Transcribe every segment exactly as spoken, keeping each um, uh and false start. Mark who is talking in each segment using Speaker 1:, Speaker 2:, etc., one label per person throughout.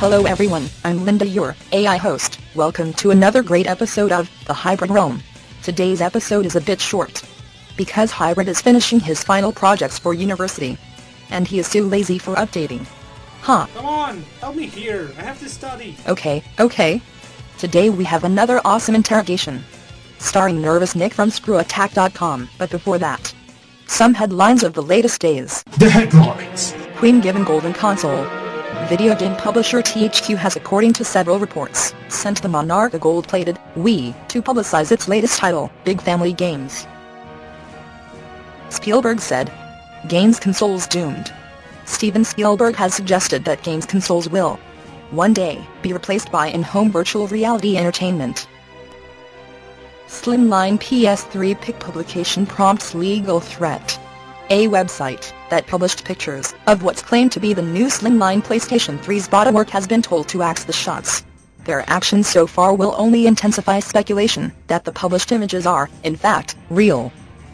Speaker 1: Hello everyone, I'm Linda, your A I host. Welcome to another great episode of The Hybrid Realm. Today's episode is a bit short, because Hybrid is finishing his final projects for university, and he is too lazy for updating. Huh.
Speaker 2: Come on, help me here, I have to study.
Speaker 1: Okay, okay. Today we have another awesome interrogation, starring Nervous Nick from Screw Attack dot com, but before that, some headlines of the latest days.
Speaker 2: The headlines.
Speaker 1: Queen given Golden Console. Video game publisher T H Q has, according to several reports, sent the Monarch a gold-plated Wii to publicize its latest title, Big Family Games. Spielberg said, games consoles doomed. Steven Spielberg has suggested that games consoles will, one day, be replaced by in-home virtual reality entertainment. Slimline P S three pic publication prompts legal threat. A website that published pictures of what's claimed to be the new Slimline PlayStation three's bodywork has been told to axe the shots. Their actions so far will only intensify speculation that the published images are, in fact, real.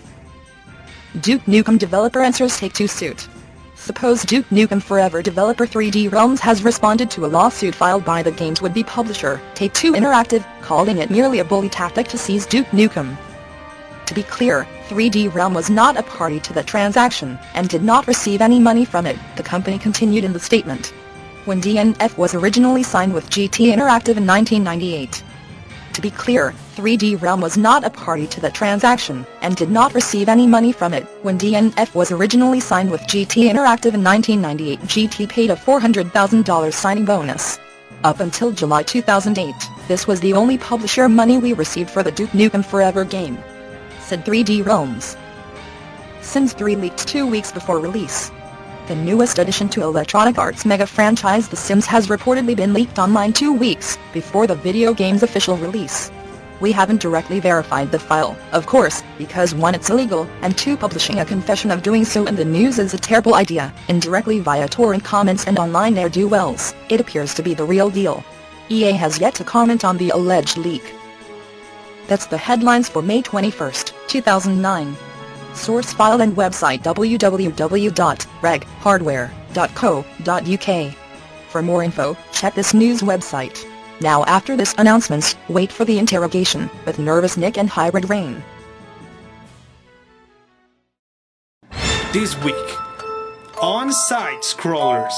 Speaker 1: Duke Nukem developer answers Take-Two suit. Suppose Duke Nukem Forever developer three D Realms has responded to a lawsuit filed by the game's would-be publisher, Take-Two Interactive, calling it merely a bully tactic to seize Duke Nukem. To be clear, three D Realm was not a party to the transaction, and did not receive any money from it, the company continued in the statement. When D N F was originally signed with G T Interactive in nineteen ninety-eight. To be clear, three D Realm was not a party to the transaction, and did not receive any money from it. When D N F was originally signed with G T Interactive in nineteen ninety-eight, G T paid a four hundred thousand dollars signing bonus. Up until July two thousand eight, this was the only publisher money we received for the Duke Nukem Forever game, said three D Realms. Sims three leaked two weeks before release. The newest addition to Electronic Arts' mega franchise The Sims has reportedly been leaked online two weeks before the video game's official release. We haven't directly verified the file, of course, because one, it's illegal, and two, publishing a confession of doing so in the news is a terrible idea. Indirectly via torrent comments and online ne'er-do-wells, it appears to be the real deal. E A has yet to comment on the alleged leak. That's the headlines for May twenty-first, two thousand nine. Source file and website w w w dot reg hardware dot co dot u k. For more info, check this news website. Now after this announcements, wait for the interrogation with Nervous Nick and Hybrid Rain.
Speaker 2: This week, on Side Scrollers.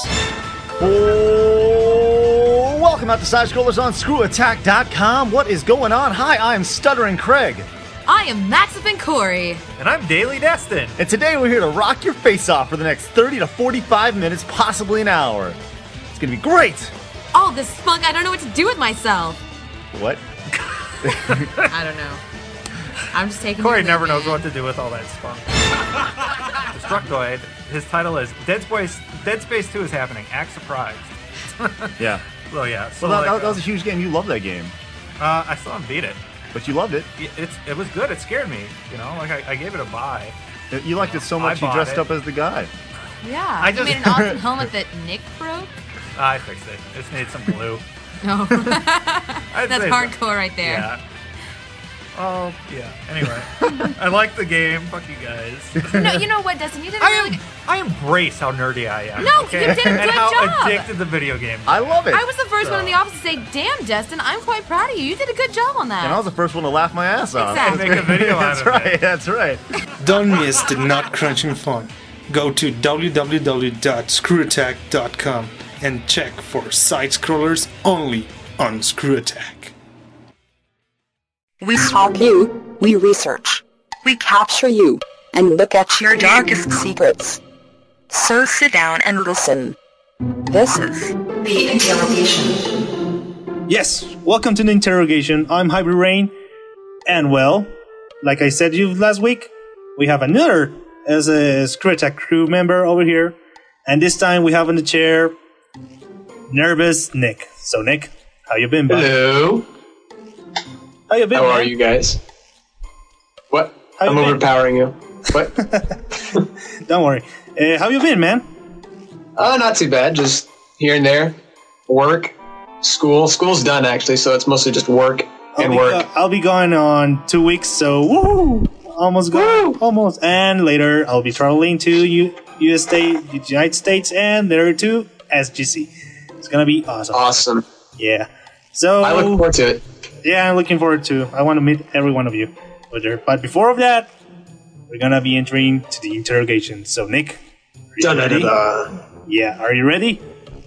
Speaker 3: Oh, welcome out to Side Scrollers on Screw Attack dot com. What is going on? Hi, I'm Stuttering Craig.
Speaker 4: I am Maxipin Corey.
Speaker 5: And I'm Daily Destin.
Speaker 3: And today we're here to rock your face off for the next thirty to forty-five minutes, possibly an hour. It's gonna be great.
Speaker 4: All this spunk, I don't know what to do with myself.
Speaker 3: What?
Speaker 4: I don't know. I'm just taking
Speaker 5: Corey
Speaker 4: your
Speaker 5: never
Speaker 4: lead,
Speaker 5: knows
Speaker 4: man.
Speaker 5: what to do with all that spunk. Destructoid, his title is Dead Space, Dead Space two is happening. Act surprised.
Speaker 3: Yeah.
Speaker 5: Well, yeah. So
Speaker 3: Well, that,
Speaker 5: like,
Speaker 3: that was a huge game. You loved that game.
Speaker 5: uh, I still haven't beat it.
Speaker 3: But you loved it.
Speaker 5: It- It's, it was good. It scared me. You know, like I, I gave it a buy.
Speaker 3: You liked it so
Speaker 5: I
Speaker 3: much you
Speaker 5: bought
Speaker 3: dressed
Speaker 5: it.
Speaker 3: up as the guy.
Speaker 4: Yeah,
Speaker 5: I
Speaker 4: you
Speaker 5: just-
Speaker 4: made an awesome helmet that Nick broke?
Speaker 5: I fixed it. It just needed some glue.
Speaker 4: No.
Speaker 5: I'd
Speaker 4: That's
Speaker 5: say so.
Speaker 4: hardcore right there.
Speaker 5: Yeah. Oh, yeah. Anyway. I like the game. Fuck you guys.
Speaker 4: No, you know what, Dustin? You did a
Speaker 5: I
Speaker 4: really
Speaker 5: am,
Speaker 4: good...
Speaker 5: I embrace how nerdy I am.
Speaker 4: No,
Speaker 5: okay?
Speaker 4: you did a
Speaker 5: and
Speaker 4: good
Speaker 5: how
Speaker 4: job.
Speaker 5: addicted the video game.
Speaker 3: I love it.
Speaker 4: I was the first
Speaker 5: So-
Speaker 4: one in the office to say, damn, Dustin, I'm quite proud of you. You did a good job on that.
Speaker 3: And I was the first one to laugh my ass off.
Speaker 4: Exactly.
Speaker 5: Make a video out
Speaker 3: That's
Speaker 5: of
Speaker 3: right.
Speaker 5: it.
Speaker 3: That's right.
Speaker 2: Don't miss the nut-crunching fun. Go to w w w dot screw attack dot com and check for Side Scrollers only on Screw Attack.
Speaker 1: We stalk you, we research, we capture you, and look at your darkest secrets. So sit down and listen. This is The Interrogation.
Speaker 6: Yes, welcome to the interrogation. I'm Hybrid Rain, and well, like I said to you last week, we have another as a Screw Attack crew member over here, and this time we have in the chair Nervous Nick. So Nick, how you been, buddy?
Speaker 7: Hello.
Speaker 6: How you been?
Speaker 7: How
Speaker 6: man?
Speaker 7: are you guys? What?
Speaker 6: How you
Speaker 7: I'm
Speaker 6: been?
Speaker 7: overpowering you. What?
Speaker 6: Don't worry. Uh, how you been, man?
Speaker 7: uh, not too bad. Just here and there. Work, school. School's done actually, so it's mostly just work
Speaker 6: I'll
Speaker 7: and
Speaker 6: be,
Speaker 7: work.
Speaker 6: uh, I'll be gone on two weeks, so woo! Almost gone. Almost. And later, I'll be traveling to U- U S State, United States, and there to S G C. It's gonna be awesome.
Speaker 7: Awesome.
Speaker 6: Yeah. So
Speaker 7: I look forward to it.
Speaker 6: yeah, I'm looking forward to. I want to meet every one of you over there. But before of that, we're gonna be entering to the interrogation. So Nick, are you ready?
Speaker 7: Da-da-da-da.
Speaker 6: Yeah, are you ready?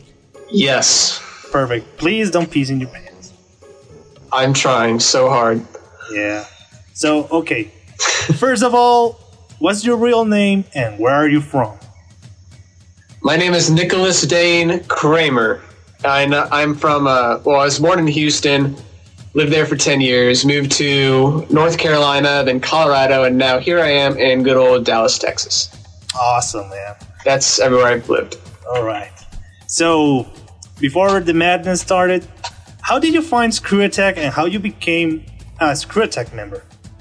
Speaker 7: Yes.
Speaker 6: Perfect. Please don't piss in your pants.
Speaker 7: I'm trying so hard.
Speaker 6: Yeah. So okay. First of all, what's your real name and where are you from?
Speaker 7: My name is Nicholas Dane Kramer. I'm, I'm from, uh, well, I was born in Houston, lived there for ten years, moved to North Carolina, then Colorado, and now here I am in good old Dallas, Texas.
Speaker 6: Awesome, man.
Speaker 7: That's everywhere I've lived.
Speaker 6: All right. So, before the madness started, how did you find Screw Attack and how you became a Screw Attack member?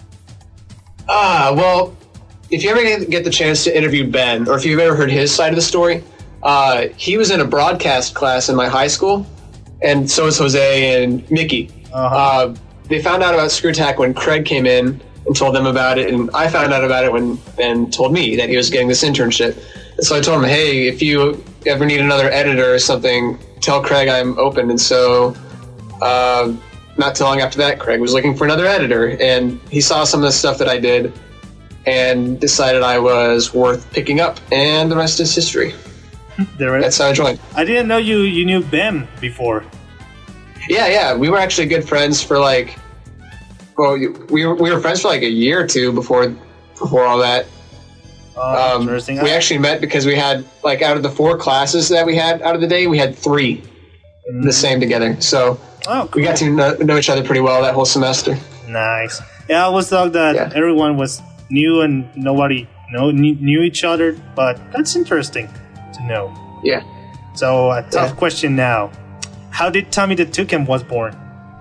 Speaker 7: Ah, well, if you ever get- get the chance to interview Ben, or if you've ever heard his side of the story, uh, he was in a broadcast class in my high school, and so was Jose and Mickey.
Speaker 6: Uh-huh.
Speaker 7: Uh, they found out about Screw Attack when Craig came in and told them about it, and I found out about it when Ben told me that he was getting this internship. And so I told him, hey, if you ever need another editor or something, tell Craig I'm open. And so uh, not too long after that, Craig was looking for another editor, and he saw some of the stuff that I did and decided I was worth picking up, and the rest is history.
Speaker 6: There
Speaker 7: That's how I joined.
Speaker 6: I didn't know you, you knew Ben before.
Speaker 7: Yeah, yeah, we were actually good friends for like, well, we were, we were friends for like a year or two before before all that.
Speaker 6: Oh,
Speaker 7: Um,
Speaker 6: interesting.
Speaker 7: we
Speaker 6: I-
Speaker 7: actually met because we had, like, out of the four classes that we had out of the day, we had three the same together. So
Speaker 6: oh, cool.
Speaker 7: we got to know, know each other pretty well that whole semester.
Speaker 6: Nice. Yeah, I always thought that
Speaker 7: Yeah.
Speaker 6: everyone was new and nobody know, knew, knew each other, but that's interesting to know.
Speaker 7: Yeah.
Speaker 6: So, a tough
Speaker 7: Yeah.
Speaker 6: question now. How did Tommy the Toucan was born?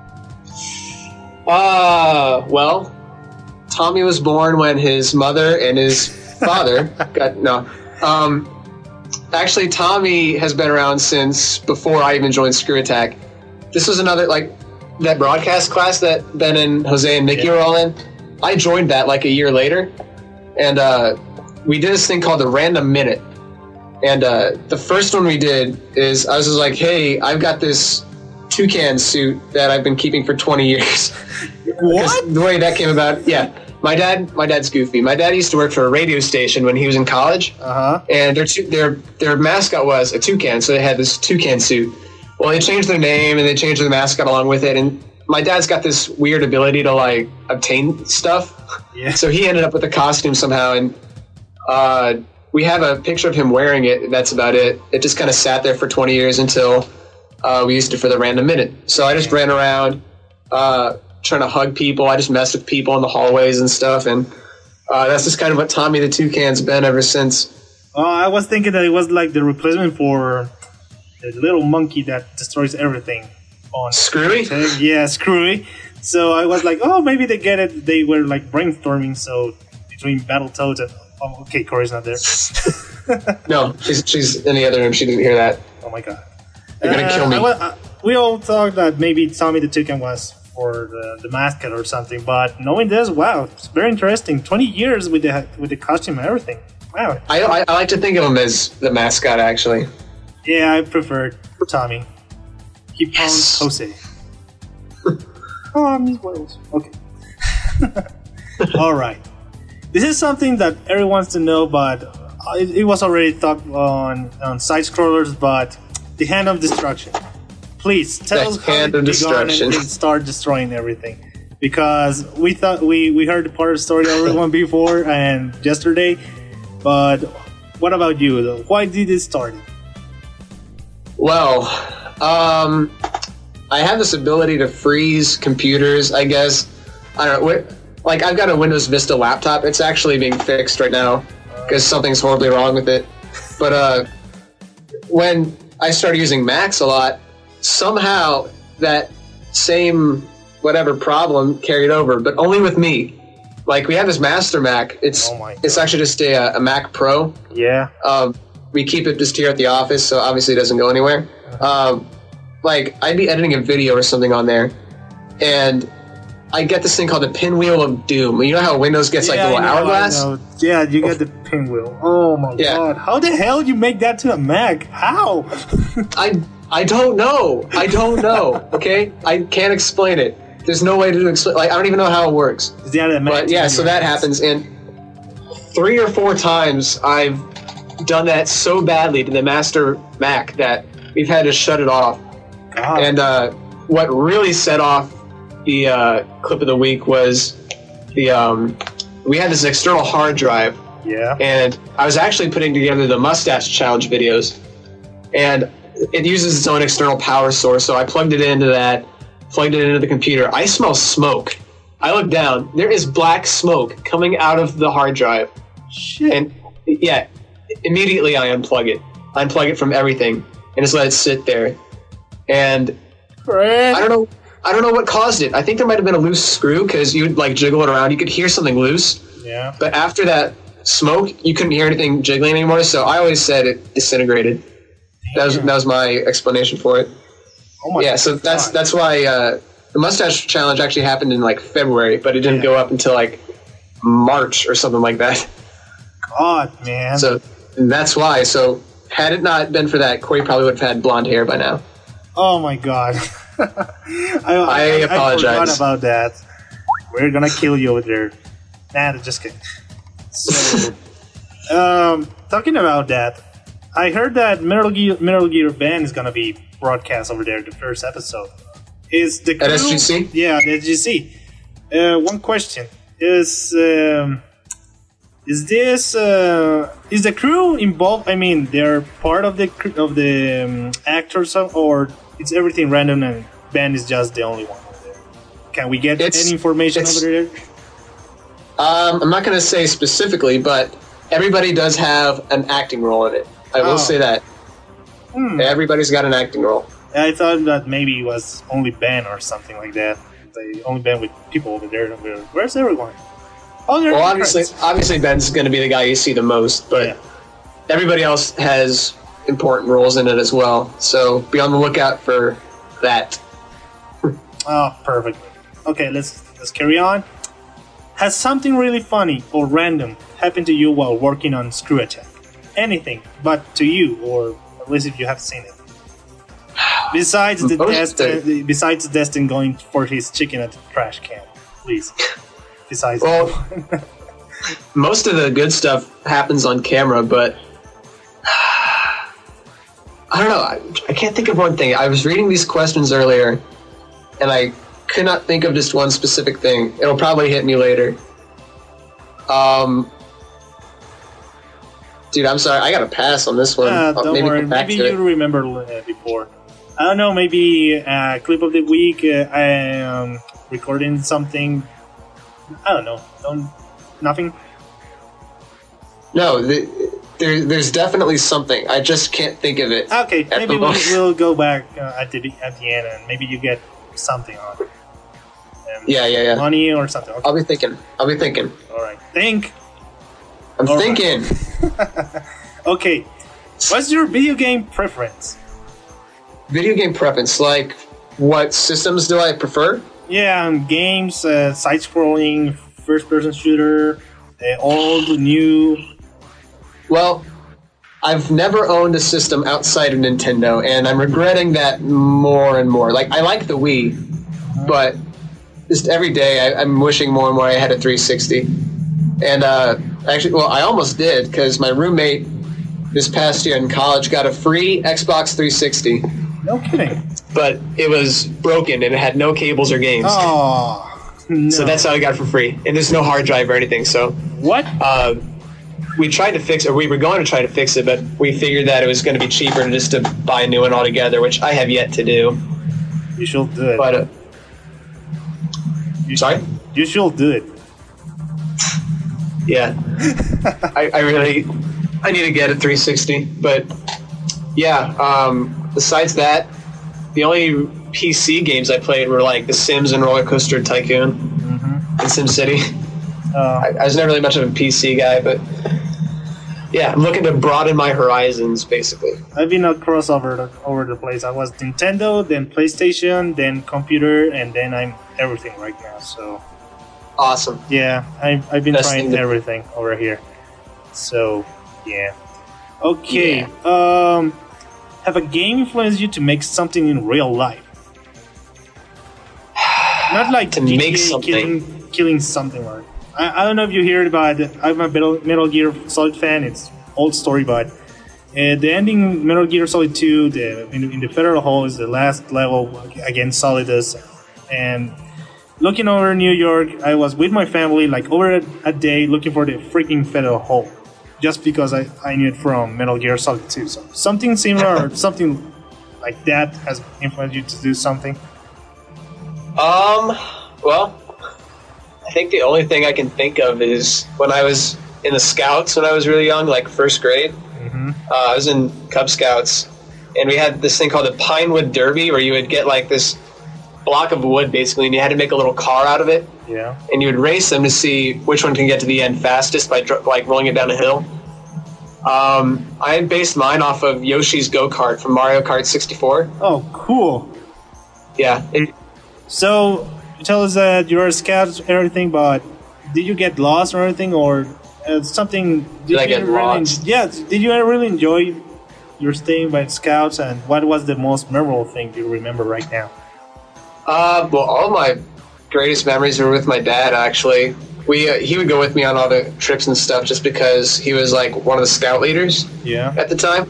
Speaker 7: Uh, well, Tommy was born when his mother and his father got, no. Um, actually, Tommy has been around since before I even joined Screw Attack. This was another, like, that broadcast class that Ben and Jose and Mickey
Speaker 6: Yeah.
Speaker 7: were all in. I joined that like a year later, and uh, we did this thing called the Random Minute. And uh, the first one we did is I was just like, hey, I've got this toucan suit that I've been keeping for twenty years. What? The way that came about, yeah. My dad, my dad's goofy. My dad used to work for a radio station when he was in college,
Speaker 6: Uh huh.
Speaker 7: and their tu- their their mascot was a toucan, so they had this toucan suit. Well, they changed their name and they changed the mascot along with it, and my dad's got this weird ability to like obtain stuff.
Speaker 6: Yeah.
Speaker 7: So he ended up with the costume somehow, and uh, we have a picture of him wearing it. That's about it. It just kind of sat there for twenty years until uh, we used it for the Random Minute. So I just ran around uh, trying to hug people. I just messed with people in the hallways and stuff, and uh, that's just kind of what Tommy the Toucan's been ever since.
Speaker 6: Uh, I was thinking that it was like the replacement for the little monkey that destroys everything on
Speaker 7: Screwy?
Speaker 6: Yeah, Screwy. So I was like, oh, maybe they get it. They were like brainstorming. So between Battletoads and oh, okay, Corey's not there.
Speaker 7: No, she's she's in the other room. She didn't hear that.
Speaker 6: Oh my god.
Speaker 7: You're gonna kill me.
Speaker 6: I wa- uh, we all thought that maybe Tommy the Toucan was for the, the mascot or something, but knowing this, wow, it's very interesting. Twenty years with the with the costume and everything. Wow.
Speaker 7: I, I I like to think of him as the mascot, actually.
Speaker 6: Yeah, I prefer Tommy. He pounds
Speaker 7: Yes.
Speaker 6: Jose. Oh, Miss Wales. Okay. All right. This is something that everyone wants to know, but uh, it, it was already thought on on side scrollers. But the hand of destruction. Please tell
Speaker 7: The
Speaker 6: us how
Speaker 7: hand
Speaker 6: it
Speaker 7: of
Speaker 6: began and,
Speaker 7: destruction.
Speaker 6: and start destroying everything. Because we thought we we heard the part of the story of everyone before and yesterday, but what about you? Though? Why did it start?
Speaker 7: Well, um, I have this ability to freeze computers, I guess. I don't know. What, like, I've got a Windows Vista laptop. It's actually being fixed right now because something's horribly wrong with it. But uh, when I started using Macs a lot, somehow that same whatever problem carried over, but only with me. Like, we have this Master Mac. It's
Speaker 6: Oh my
Speaker 7: it's actually just a, a Mac Pro.
Speaker 6: Yeah.
Speaker 7: Um, we keep it just here at the office, so obviously it doesn't go anywhere. Um, like, I'd be editing a video or something on there, and I get this thing called the Pinwheel of Doom. You know how Windows gets like
Speaker 6: Yeah,
Speaker 7: the little
Speaker 6: I know,
Speaker 7: hourglass?
Speaker 6: I know. Yeah, you get the pinwheel. Oh my
Speaker 7: Yeah.
Speaker 6: god. How the hell you make that to a Mac? How?
Speaker 7: I I don't know. I don't know. Okay, I can't explain it. There's no way to explain. Like I don't even know how it works.
Speaker 6: Yeah,
Speaker 7: but yeah, so that happens, and three or four times I've done that so badly to the Master Mac that we've had to shut it off.
Speaker 6: God.
Speaker 7: And uh, what really set off the uh, clip of the week was the um, we had this external hard drive.
Speaker 6: Yeah.
Speaker 7: And I was actually putting together the Mustache Challenge videos, and it uses its own external power source. So I plugged it into that, plugged it into the computer. I smell smoke. I look down. There is black smoke coming out of the hard drive.
Speaker 6: Shit.
Speaker 7: And yeah, immediately I unplug it. I unplug it from everything and just let it sit there. And
Speaker 6: Fred.
Speaker 7: I don't know. I don't know what caused it. I think there might have been a loose screw because you would like jiggle it around. You could hear something loose.
Speaker 6: Yeah.
Speaker 7: But after that smoke, you couldn't hear anything jiggling anymore. So I always said it disintegrated. That was that was my explanation for it.
Speaker 6: Oh my
Speaker 7: yeah. So
Speaker 6: God.
Speaker 7: that's that's why uh, the Mustache Challenge actually happened in like February, but it didn't
Speaker 6: Yeah.
Speaker 7: go up until like March or something like that.
Speaker 6: God, man.
Speaker 7: So that's why. So had it not been for that, Corey probably would have had blonde hair by now.
Speaker 6: Oh my God. I, I,
Speaker 7: I apologize.
Speaker 6: I forgot about that. We're gonna kill you over there. Nah, just kidding. So, um, talking about that, I heard that Metal Gear, Metal Gear Band is gonna be broadcast over there. The first episode is the crew,
Speaker 7: At S G C?
Speaker 6: Yeah, at S G C. Uh, one question is: um, Is this uh, is the crew involved? I mean, they're part of the cr- of the um, actors, or it's everything random and Band is just the only one over there? Can we get
Speaker 7: It's-
Speaker 6: any information
Speaker 7: it's-
Speaker 6: over there?
Speaker 7: Um, I'm not going to say specifically, but everybody does have an acting role in it. I will
Speaker 6: Oh.
Speaker 7: say that.
Speaker 6: Hmm.
Speaker 7: Everybody's got an acting role.
Speaker 6: I thought that maybe it was only Ben or something like that. The only Ben with people over there. Where's everyone? Oh, they're
Speaker 7: Well,
Speaker 6: in
Speaker 7: obviously,
Speaker 6: credits.
Speaker 7: obviously Ben's going to be the guy you see the most, but
Speaker 6: Yeah.
Speaker 7: everybody else has important roles in it as well. So be on the lookout for that.
Speaker 6: Oh, perfect. Okay, let's let's carry on. Has something really funny or random happened to you while working on Screw Attack? Anything, but to you, or at least if you have seen it. Besides the
Speaker 7: Most
Speaker 6: Destin,
Speaker 7: of-
Speaker 6: besides Destin going for his chicken at the trash can, please. Besides,
Speaker 7: Well, most of the good stuff happens on camera, but I don't know. I, I can't think of one thing. I was reading these questions earlier, and I could not think of just one specific thing. It'll probably hit me later. Um, dude, I'm sorry. I got to pass on this one.
Speaker 6: Uh,
Speaker 7: I'll
Speaker 6: don't
Speaker 7: maybe
Speaker 6: worry.
Speaker 7: come back
Speaker 6: Maybe
Speaker 7: to
Speaker 6: you
Speaker 7: it.
Speaker 6: remember uh, before. I don't know. Maybe uh, clip of the week. Uh, I am recording something. I don't know. Don't nothing.
Speaker 7: No, the, there, there's definitely something. I just can't think of it.
Speaker 6: Okay,
Speaker 7: At
Speaker 6: maybe
Speaker 7: the
Speaker 6: we'll,
Speaker 7: moment.
Speaker 6: we'll go back uh, at the at the end, and maybe you get something on. Um,
Speaker 7: Yeah, yeah, yeah.
Speaker 6: Money or something. Okay.
Speaker 7: I'll be thinking. I'll be thinking.
Speaker 6: All right. Think.
Speaker 7: I'm
Speaker 6: All right.
Speaker 7: thinking.
Speaker 6: Okay. What's your video game preference?
Speaker 7: Video game preference, like what systems do I prefer?
Speaker 6: Yeah, um, games, uh, side-scrolling, first-person shooter, uh, old, new.
Speaker 7: Well, I've never owned a system outside of Nintendo, and I'm regretting that more and more. Like, I like the Wii, but just every day I, I'm wishing more and more I had a three sixty. And uh, actually, well, I almost did, because my roommate this past year in college got a free Xbox three sixty,
Speaker 6: No kidding.
Speaker 7: but it was broken and it had no cables or games.
Speaker 6: Oh, no.
Speaker 7: So that's how I got it for free. And there's no hard drive or anything, so...
Speaker 6: What?
Speaker 7: Uh, we tried to fix, or we were going to try to fix it, but we figured that it was going to be cheaper just to buy a new one altogether, which I have yet to do.
Speaker 6: You should do it.
Speaker 7: But uh,
Speaker 6: you,
Speaker 7: sorry,
Speaker 6: you should do it.
Speaker 7: yeah, I, I really, I need to get a three sixty. But yeah, um, besides that, the only P C games I played were like The Sims and Roller Coaster Tycoon
Speaker 6: Mm-hmm.
Speaker 7: and SimCity.
Speaker 6: Uh,
Speaker 7: I, I was never really much of a P C guy, but yeah, I'm looking to broaden my horizons, basically.
Speaker 6: I've been across over the, over the place. I was Nintendo, then PlayStation, then computer, and then I'm everything right now. So
Speaker 7: Awesome.
Speaker 6: yeah, I've, I've been
Speaker 7: Best
Speaker 6: trying
Speaker 7: thing to-
Speaker 6: everything over here. So yeah. Okay.
Speaker 7: Yeah.
Speaker 6: Um, have a game influenced you to make something in real life? Not like
Speaker 7: To
Speaker 6: G T A
Speaker 7: make something.
Speaker 6: killing, killing something. Or I, I don't know if you heard about it. I'm a Metal, Metal Gear Solid fan. It's old story, but uh, the ending Metal Gear Solid two, the in, in the Federal Hall, is the last level against Solidus. And looking over New York, I was with my family like over a, a day looking for the freaking Federal Hall, just because I, I knew it from Metal Gear Solid two. So something similar or something like that has influenced you to do something.
Speaker 7: Um, well, I think the only thing I can think of is when I was in the Scouts when I was really young, like first grade.
Speaker 6: Mm-hmm.
Speaker 7: Uh, I was in Cub Scouts, and we had this thing called the Pinewood Derby, where you would get like this block of wood, basically, and you had to make a little car out of it,
Speaker 6: Yeah.
Speaker 7: and you would race them to see which one can get to the end fastest by dr- like rolling it down a hill. Um, I had based mine off of Yoshi's Go-Kart from Mario Kart sixty-four.
Speaker 6: Oh, cool.
Speaker 7: Yeah, it,
Speaker 6: So you tell us that you're a scout and everything, but did you get lost or anything, or uh, something? Did,
Speaker 7: Did I
Speaker 6: you
Speaker 7: get
Speaker 6: really,
Speaker 7: lost?
Speaker 6: Yeah. Did you really enjoy your staying by scouts, and what was the most memorable thing you remember right now?
Speaker 7: Uh, well, all my greatest memories were with my dad. Actually, we uh, he would go with me on all the trips and stuff, just because he was like one of the scout leaders
Speaker 6: Yeah.
Speaker 7: at the time.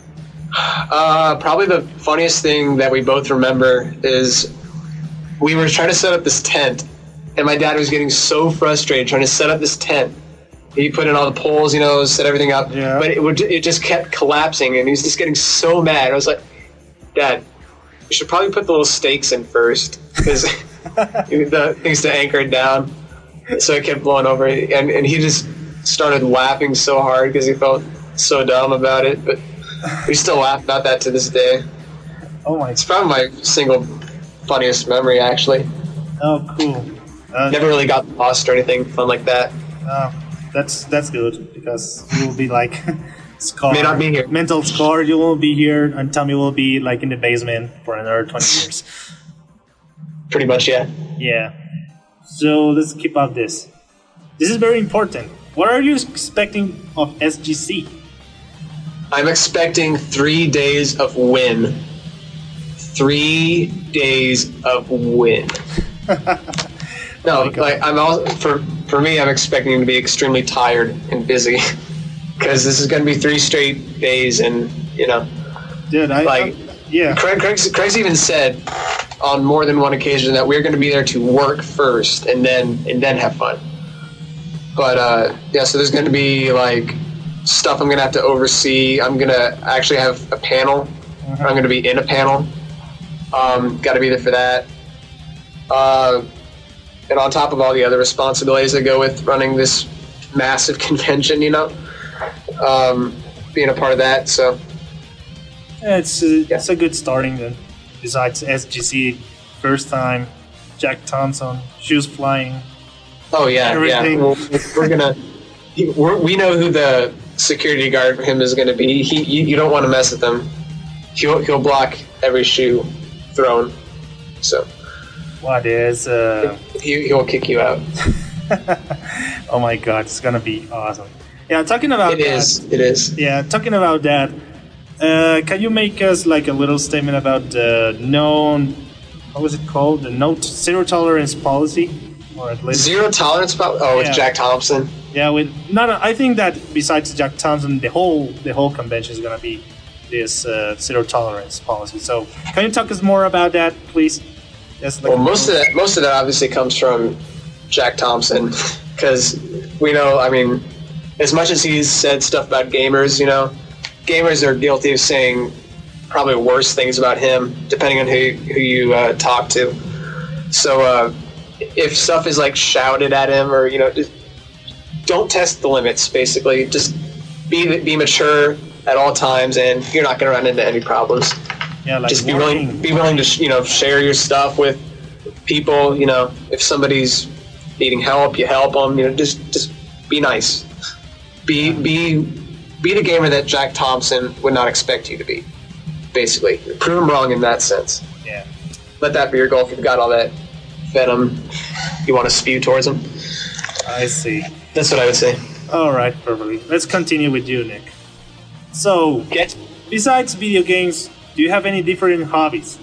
Speaker 7: Uh, probably the funniest thing that we both remember is we were trying to set up this tent, and my dad was getting so frustrated trying to set up this tent. He put in all the poles, you know, set everything up,
Speaker 6: Yeah.
Speaker 7: but it would it just kept collapsing, and he was just getting so mad. I was like, Dad, you should probably put the little stakes in first, because the things to anchor it down. So it kept blowing over, and, and he just started laughing so hard because he felt so dumb about it. But we still laugh about that to this day.
Speaker 6: Oh my.
Speaker 7: It's probably my single funniest memory, actually.
Speaker 6: Oh, cool. Uh,
Speaker 7: Never really got lost or anything fun like that.
Speaker 6: uh, that's that's good, because you will be like scar.
Speaker 7: May not be here.
Speaker 6: Mental scar. You won't be here, and Tommy will be like in the basement for another twenty years.
Speaker 7: Pretty much, yeah.
Speaker 6: Yeah. So let's keep up this. This is very important. What are you expecting of S G C?
Speaker 7: I'm expecting three days of win. Three days of win. No, like I'm all for for me. I'm expecting to be extremely tired and busy because this is going to be three straight days, and you know,
Speaker 6: Dude, I,
Speaker 7: Like,
Speaker 6: I yeah.
Speaker 7: Craig, Craig's, Craig's even said on more than one occasion that we're going to be there to work first and then and then have fun. But uh, yeah, so there's going to be like stuff I'm going to have to oversee. I'm going to actually have a panel. I'm going to be in a panel. Um, got to be there for that. Uh, and on top of all the other responsibilities that go with running this massive convention, you know, um, being a part of that. So
Speaker 6: Yeah, it's a, it's a good starting then. Besides S G C, first time, Jack Thompson, shoes flying.
Speaker 7: oh yeah,
Speaker 6: Everything.
Speaker 7: yeah. Well, we're gonna. he- We're, we know who the security guard for him is going to be. He, you, you don't want to mess with him. He'll he'll block every shoe thrown. So
Speaker 6: What is? Uh,
Speaker 7: he he'll kick you out.
Speaker 6: oh my God, it's gonna be awesome. Yeah, talking about
Speaker 7: It
Speaker 6: that.
Speaker 7: is. It is.
Speaker 6: Yeah, talking about that. Uh, can you make us like a little statement about the known? What was it called? The no zero tolerance policy, or at least
Speaker 7: Zero tolerance. About, oh, with
Speaker 6: Yeah.
Speaker 7: Jack Thompson.
Speaker 6: Yeah, with not. I think that besides Jack Thompson, the whole the whole convention is gonna be this uh, zero tolerance policy. So, can you talk us more about that, please? Yes. Like
Speaker 7: Well, most of that most of that obviously comes from Jack Thompson, because we know. I mean, as much as he's said stuff about gamers, you know, gamers are guilty of saying probably worse things about him, depending on who who you uh, talk to. So, uh, if stuff is like shouted at him, or you know, just don't test the limits. Basically, just be be mature at all times, and you're not going to run into any problems.
Speaker 6: yeah, like
Speaker 7: Just be
Speaker 6: warning.
Speaker 7: willing, be willing to, you know, share your stuff with people. You know, if somebody's needing help, you help them. You know, just just be nice. Be be be the gamer that Jack Thompson would not expect you to be. Basically, prove him wrong in that sense.
Speaker 6: Yeah.
Speaker 7: Let that be your goal. If you've got all that venom you want to spew towards him,
Speaker 6: I see.
Speaker 7: that's what I would say.
Speaker 6: All right, perfectly. Let's continue with you, Nick. So,
Speaker 7: Okay.
Speaker 6: besides video games, do you have any different hobbies?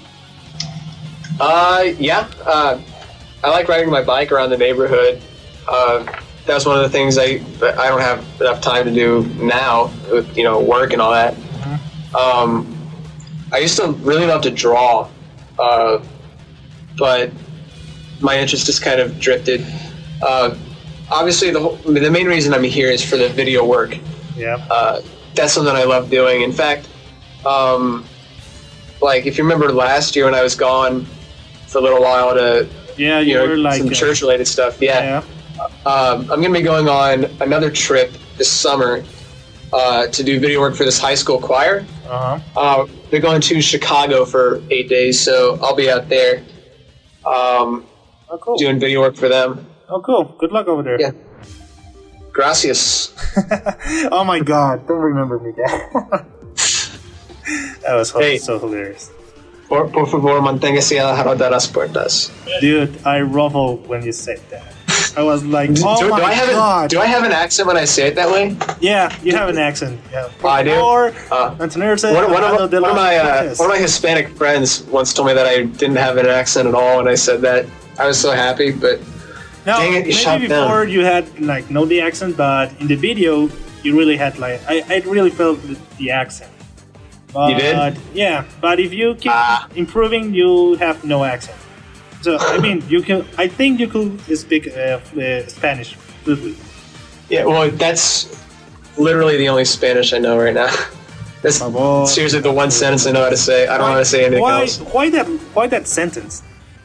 Speaker 7: Uh, yeah. Uh, I like riding my bike around the neighborhood. Uh, that's one of the things I I don't have enough time to do now with, you know, work and all that. Mm-hmm. Um, I used to really love to draw, uh, but my interest just kind of drifted. Uh, obviously, the whole, the main reason I'm here is for the video work.
Speaker 6: Yeah.
Speaker 7: Uh, that's something I love doing. In fact, um, like if you remember last year when I was gone for a little while to
Speaker 6: yeah, you,
Speaker 7: you know,
Speaker 6: were like
Speaker 7: some
Speaker 6: uh,
Speaker 7: church-related stuff. Yeah.
Speaker 6: yeah.
Speaker 7: Um, I'm going to be going on another trip this summer uh, to do video work for this high school choir.
Speaker 6: Uh-huh.
Speaker 7: Uh, they're going to Chicago for eight days, so I'll be out there um,
Speaker 6: oh, cool.
Speaker 7: doing video work for them.
Speaker 6: Oh, cool. Good luck over there.
Speaker 7: Yeah. Gracias.
Speaker 6: Oh my god, don't remember me that. That was
Speaker 7: Hey.
Speaker 6: so hilarious.
Speaker 7: Por, por favor, manténgase alejado de las puertas.
Speaker 6: Dude, I ruffle when you said that. I was like,
Speaker 7: Do,
Speaker 6: oh
Speaker 7: do,
Speaker 6: my
Speaker 7: do I have
Speaker 6: god.
Speaker 7: An, do I have an accent when I say it that way?
Speaker 6: Yeah, you have an accent. Yeah.
Speaker 7: I do?
Speaker 6: Or,
Speaker 7: Uh,
Speaker 6: mantenerse
Speaker 7: One, one,
Speaker 6: alejado
Speaker 7: of,
Speaker 6: de
Speaker 7: one, of
Speaker 6: las
Speaker 7: my, uh,
Speaker 6: puertas.
Speaker 7: one of my Hispanic friends once told me that I didn't have an accent at all when I said that. I was so happy, but
Speaker 6: No,
Speaker 7: dang it, you shot
Speaker 6: maybe
Speaker 7: down.
Speaker 6: before you had like no the accent, but in the video you really had like I, I really felt the, the accent. But,
Speaker 7: You did?
Speaker 6: Yeah, but if you keep
Speaker 7: Ah.
Speaker 6: improving, you have no accent. So I mean, you can. I think you could speak uh, uh, Spanish fluently.
Speaker 7: yeah, well, that's literally the only Spanish I know right now. That's
Speaker 6: Favor.
Speaker 7: seriously the one sentence I know how to say. I don't know how to say anything
Speaker 6: why,
Speaker 7: else.
Speaker 6: Why that? Why that sentence?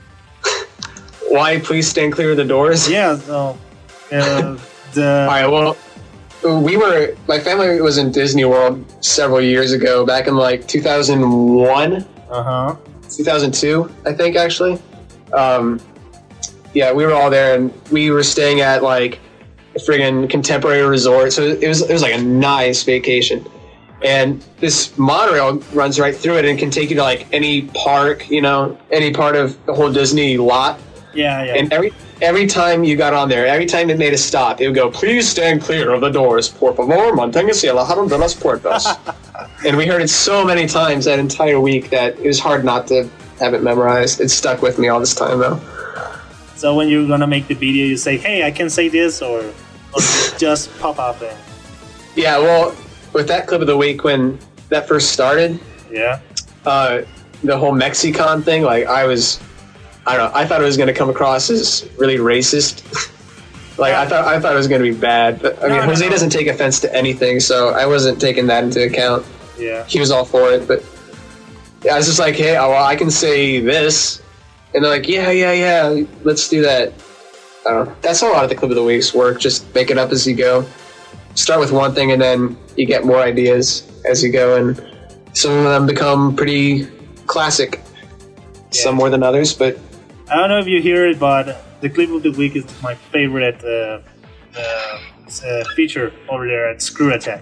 Speaker 7: Why please stand clear of the doors?
Speaker 6: Yeah. So, uh, the
Speaker 7: All right, well, we were, my family was in Disney World several years ago, back in like two thousand one,
Speaker 6: uh huh.
Speaker 7: two thousand two, I think, actually. Um, yeah, we were all there, and we were staying at like a friggin' contemporary resort, so it was, it was like a nice vacation. And this monorail runs right through it and can take you to like any park, you know, any part of the whole Disney lot.
Speaker 6: Yeah, yeah.
Speaker 7: And every every time you got on there, every time it made a stop, it would go, please stand clear of the doors. Por favor, manténgase alejado de las puertas. And we heard it so many times that entire week that it was hard not to have it memorized. It stuck with me all this time, though.
Speaker 6: So when you're gonna make the video, you say, "Hey, I can say this," or, or just pop up and
Speaker 7: Yeah, well, with that clip of the week, when that first started,
Speaker 6: yeah.
Speaker 7: uh, the whole Mexicon thing, like, I was, I don't know, I thought it was going to come across as really racist. Like, I thought I thought it was going to be bad. But, I
Speaker 6: No,
Speaker 7: mean,
Speaker 6: no,
Speaker 7: Jose
Speaker 6: no.
Speaker 7: doesn't take offense to anything, so I wasn't taking that into account.
Speaker 6: Yeah.
Speaker 7: He was all for it, but yeah, I was just like, hey, oh, well, I can say this. And they're like, yeah, yeah, yeah, let's do that. I don't know. That's how a lot of the clip of the weeks work. Just make it up as you go. Start with one thing, and then you get more ideas as you go, and some of them become pretty classic. Some more than others, but
Speaker 6: I don't know if you hear it, but the clip of the week is my favorite uh, uh, uh, feature over there at Screw Attack.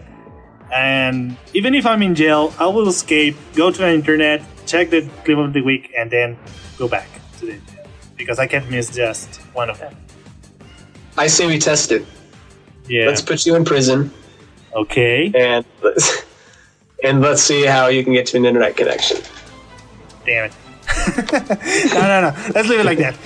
Speaker 6: And even if I'm in jail, I will escape, go to the internet, check the clip of the week, and then go back to the jail. Because I can't miss just one of them.
Speaker 7: I say we test it.
Speaker 6: Yeah.
Speaker 7: Let's put you in prison,
Speaker 6: Okay.
Speaker 7: and let's, and let's see how you can get to an internet connection.
Speaker 6: Damn it. no, no, no. Let's leave it like that.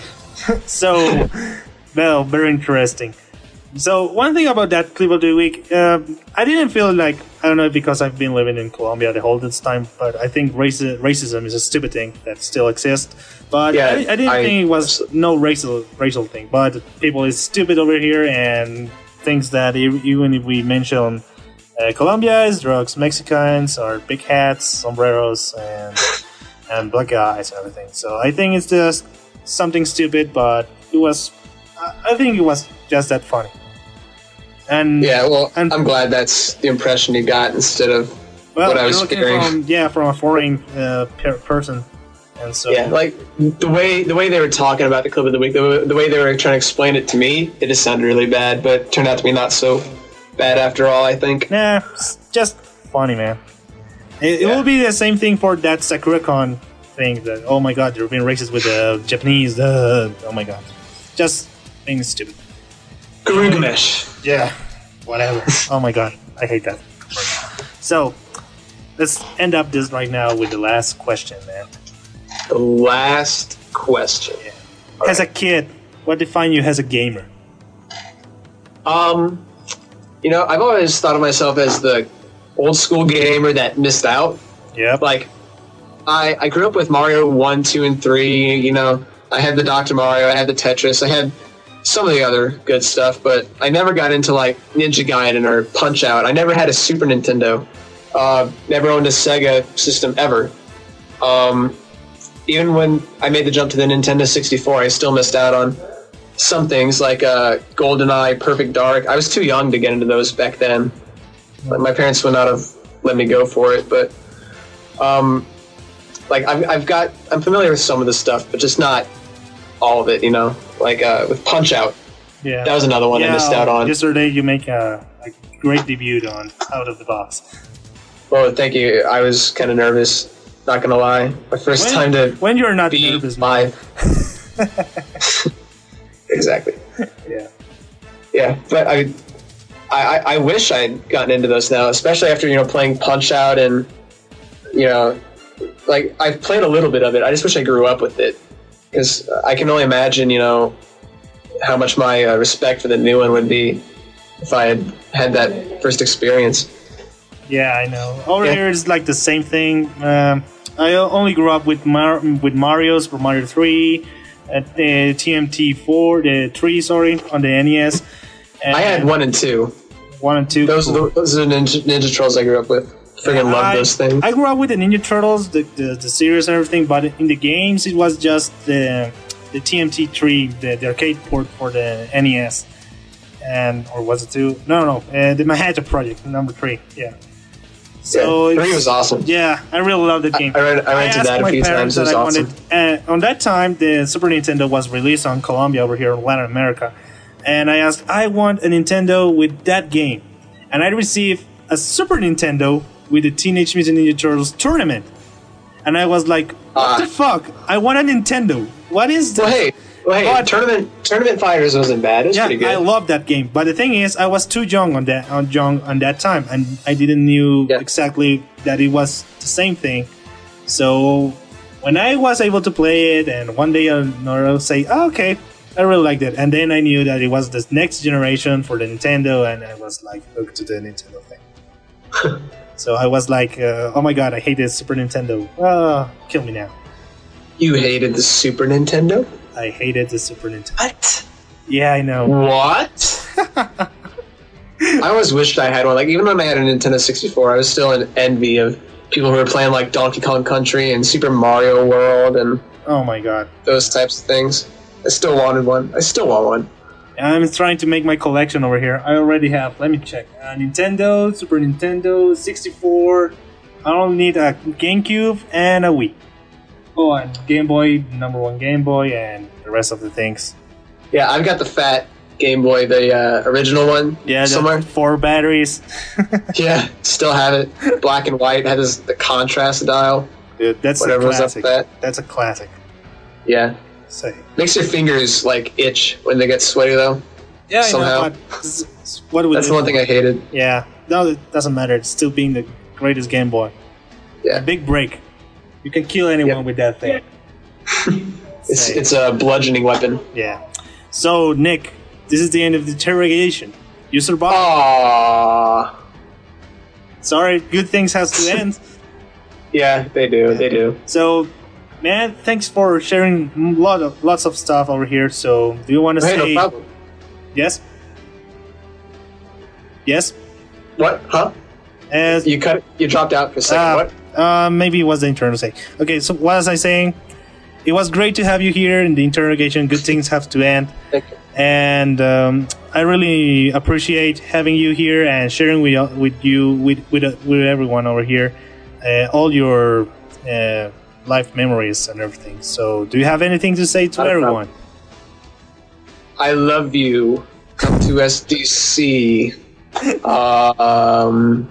Speaker 6: So, well, very interesting. So, one thing about that clip of the week, uh, I didn't feel like, I don't know, because I've been living in Colombia the whole this time, but I think raci- racism is a stupid thing that still exists. But
Speaker 7: Yeah,
Speaker 6: I, I didn't
Speaker 7: I-
Speaker 6: think it was no racial racial thing. But people is stupid over here and thinks that e- even if we mention uh, Colombia is drugs, Mexicans are big hats, sombreros, and and black guys and everything. So I think it's just something stupid, but it was. I I think it was just that funny. And
Speaker 7: Yeah, well,
Speaker 6: And-
Speaker 7: I'm glad that's the impression you got instead of
Speaker 6: well,
Speaker 7: what I
Speaker 6: you're
Speaker 7: was
Speaker 6: looking
Speaker 7: hearing.
Speaker 6: from yeah from a foreign uh, per- person, and so
Speaker 7: Yeah, like the way the way they were talking about the clip of the week, the, the way they were trying to explain it to me, it just sounded really bad, but it turned out to be not so bad after all, I think.
Speaker 6: nah, it's just funny, man. It, it
Speaker 7: Yeah.
Speaker 6: will be the same thing for that SakuraCon thing. That oh my god, you're being racist with the Japanese. Uh, oh my god, just being stupid.
Speaker 7: Gilgamesh.
Speaker 6: Yeah, whatever. Oh my god, I hate that. So, let's end up this right now with the last question, man.
Speaker 7: The last question.
Speaker 6: Yeah. As a kid, what defined you as a gamer?
Speaker 7: Um, you know, I've always thought of myself as the old school gamer that missed out.
Speaker 6: Yep.
Speaker 7: Like, I I grew up with Mario one, two, and three. You know, I had the Doctor Mario, I had the Tetris, I had some of the other good stuff, but I never got into like Ninja Gaiden or Punch Out. I never had a Super Nintendo. Uh, never owned a Sega system ever. Um, even when I made the jump to the Nintendo sixty-four, I still missed out on some things like uh, GoldenEye, Perfect Dark. I was too young to get into those back then. Like, my parents would not have let me go for it, but um, like I've, I've got, I'm familiar with some of the stuff, but just not all of it, you know? Like uh, with Punch Out.
Speaker 6: Yeah.
Speaker 7: That was another one
Speaker 6: yeah,
Speaker 7: I missed out on.
Speaker 6: Yesterday you make a, a great debut on Out of the Box.
Speaker 7: Well, thank you. I was kind of nervous, not gonna lie. My first
Speaker 6: When,
Speaker 7: time to
Speaker 6: when you're not
Speaker 7: be
Speaker 6: nervous, man.
Speaker 7: live. Exactly.
Speaker 6: Yeah.
Speaker 7: Yeah, but I, I, I wish I'd gotten into those now, especially after, you know, playing Punch Out and, you know, like, I've played a little bit of it. I just wish I grew up with it, because I can only imagine, you know, how much my uh, respect for the new one would be if I had had that first experience.
Speaker 6: Yeah, I know. Over
Speaker 7: Yeah.
Speaker 6: here it's like the same thing. Um, I only grew up with Mar- with Mario's, Super Mario three, at the T M T four, the three, sorry, on the N E S. And
Speaker 7: I had one and two.
Speaker 6: one and two.
Speaker 7: Those
Speaker 6: cool.
Speaker 7: are the, those are the Ninja, Ninja Turtles I grew up with. Freaking love
Speaker 6: I,
Speaker 7: those things.
Speaker 6: I grew up with the Ninja Turtles, the, the the series and everything, but in the games it was just the the T M T three, the, the arcade port for the N E S, and or was it two? No, no, no, uh, the Manhattan Project, number three. Yeah. So
Speaker 7: yeah, three
Speaker 6: it's-
Speaker 7: was awesome.
Speaker 6: Yeah, I really love the game.
Speaker 7: I, ran, I rented
Speaker 6: asked
Speaker 7: that a
Speaker 6: my
Speaker 7: few
Speaker 6: parents
Speaker 7: times. It was
Speaker 6: that I
Speaker 7: awesome.
Speaker 6: wanted, uh, on that time, the Super Nintendo was released on Colombia over here in Latin America, and I asked, I want a Nintendo with that game, and I received a Super Nintendo with the Teenage Mutant Ninja Turtles tournament, and I was like, what
Speaker 7: Ah.
Speaker 6: the fuck? I want a Nintendo. What is this?
Speaker 7: Well, hey, well, hey,
Speaker 6: But-
Speaker 7: tournament tournament fighters wasn't bad. It was
Speaker 6: yeah,
Speaker 7: pretty good.
Speaker 6: I love that game, but the thing is, I was too young on that on young on that time, and I didn't knew
Speaker 7: Yeah.
Speaker 6: exactly that it was the same thing. So when I was able to play it, and one day I'll say, oh, "Okay, I really liked it," and then I knew that it was the next generation for the Nintendo, and I was like hooked to the Nintendo thing. So I was like, uh, "Oh my god, I hate this Super Nintendo! Ah, kill me now!"
Speaker 7: You hated the Super Nintendo?
Speaker 6: I hated the Super Nintendo.
Speaker 7: What?
Speaker 6: Yeah, I know.
Speaker 7: What? I always wished I had one. Like, even when I had a Nintendo sixty-four, I was still in envy of people who were playing like Donkey Kong Country and Super Mario World and
Speaker 6: Oh my god.
Speaker 7: those types of things. I still wanted one. I still want one.
Speaker 6: I'm trying to make my collection over here. I already have. Let me check. Uh, Nintendo, Super Nintendo, sixty-four. I only need a GameCube and a Wii. Oh, and Game Boy, number one Game Boy, and the rest of the things.
Speaker 7: Yeah, I've got the fat Game Boy, the uh, original one,
Speaker 6: Yeah, the
Speaker 7: somewhere.
Speaker 6: four batteries.
Speaker 7: Yeah, still have it. Black and white. Had this, the contrast dial.
Speaker 6: Dude, that's
Speaker 7: Whatever
Speaker 6: a
Speaker 7: was up
Speaker 6: classic.
Speaker 7: with that.
Speaker 6: That's a classic.
Speaker 7: Yeah.
Speaker 6: Say.
Speaker 7: Makes your fingers like itch when they get sweaty though.
Speaker 6: Yeah,
Speaker 7: Somehow.
Speaker 6: I know, but this is- what do we
Speaker 7: That's
Speaker 6: do?
Speaker 7: the one thing I hated.
Speaker 6: Yeah, no, it doesn't matter. It's still being the greatest Game Boy.
Speaker 7: Yeah.
Speaker 6: A big break. You can kill anyone
Speaker 7: Yep.
Speaker 6: with that thing.
Speaker 7: It's
Speaker 6: Say.
Speaker 7: it's a bludgeoning weapon.
Speaker 6: Yeah. So, Nick, this is the end of the interrogation. You survived.
Speaker 7: Aww.
Speaker 6: Sorry, good things has to end.
Speaker 7: Yeah, they do. They do.
Speaker 6: So, man, thanks for sharing a lot of lots of stuff over here. So, do you want to
Speaker 7: Hey,
Speaker 6: say
Speaker 7: no problem.
Speaker 6: yes? Yes.
Speaker 7: What? Huh?
Speaker 6: As
Speaker 7: You cut. You dropped out for a second.
Speaker 6: uh,
Speaker 7: what?
Speaker 6: uh, maybe it was the internal say. Okay, so what was I saying? It was great to have you here in the interrogation. Good things have to end.
Speaker 7: Thank you.
Speaker 6: And um, I really appreciate having you here and sharing with with you with with, uh, with everyone over here uh, all your uh, life memories and everything. So, do you have anything to say to
Speaker 7: Not a
Speaker 6: everyone?
Speaker 7: I love you. Come to S D C. Uh, um.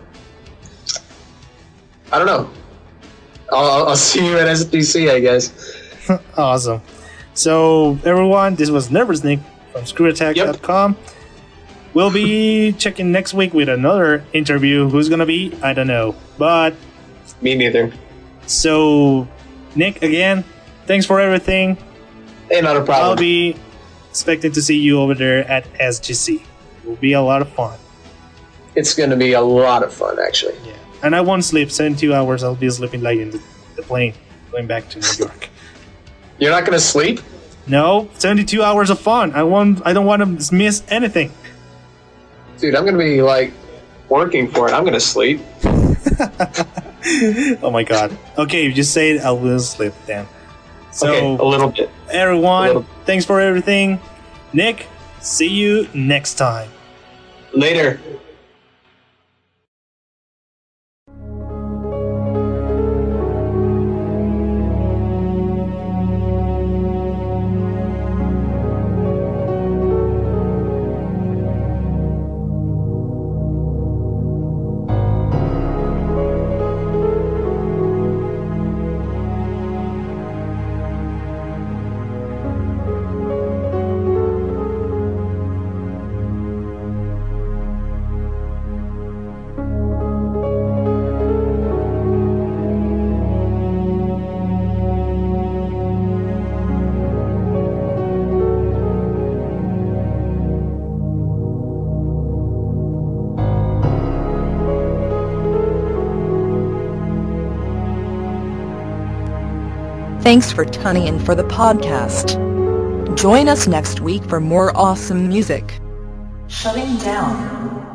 Speaker 7: I don't know. I'll, I'll see you at S D C, I guess.
Speaker 6: Awesome. So, everyone, this was Nervous Nick from screw attack dot com. We'll be checking next week with another interview. Who's gonna be? I don't know. But
Speaker 7: Me neither.
Speaker 6: So, Nick, again, thanks for everything.
Speaker 7: Hey, not a problem.
Speaker 6: I'll be expecting to see you over there at S G C. It will be a lot of fun.
Speaker 7: It's going to be a lot of fun, actually.
Speaker 6: Yeah. And I won't sleep. seventy-two hours, I'll be sleeping like in the, the plane going back to New York.
Speaker 7: You're not going to sleep?
Speaker 6: No, seventy-two hours of fun. I want. I don't want to miss anything.
Speaker 7: Dude, I'm going to be, like, working for it. I'm going to sleep.
Speaker 6: Oh my god. Okay, you just say it, I will sleep then. So,
Speaker 7: okay, a little bit.
Speaker 6: everyone,
Speaker 7: little.
Speaker 6: thanks for everything. Nick, see you next time.
Speaker 7: Later.
Speaker 1: Thanks for tuning in for the podcast. Join us next week for more awesome music. Shutting down.